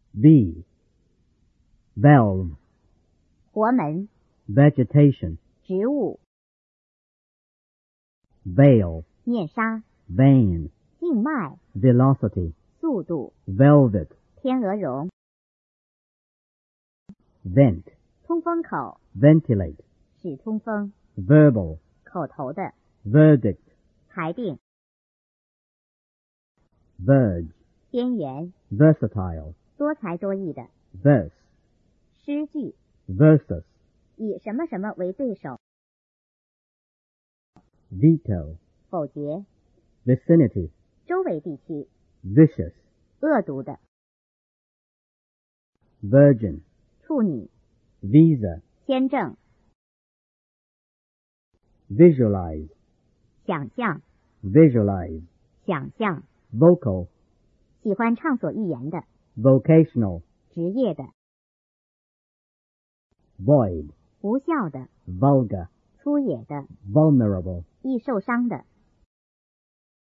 V. Valve. 活门， Vegetation. 植物， Veil. 面纱， Vein. 静脉， Velocity. 速度， Velvet. 天鹅绒， Vent. 通风口， Ventilate. 使通风， Verbal. 口头的， Verdict. 裁定， Verge. 边缘， Versatile. 多才多艺的， Verse. 诗句， Versus. 以什么什么为对手， Veto. 否决， Vicinity. 周围地区， Vicious. 恶毒的， Virgin. 处女， Visa. 签证， Visualize. 想象， Visualize. 想象， Vocal. 喜欢畅所欲言的， Vocational. 职业的， Void. 无效的， Vulgar. 粗野的， Vulnerable. 易受伤的，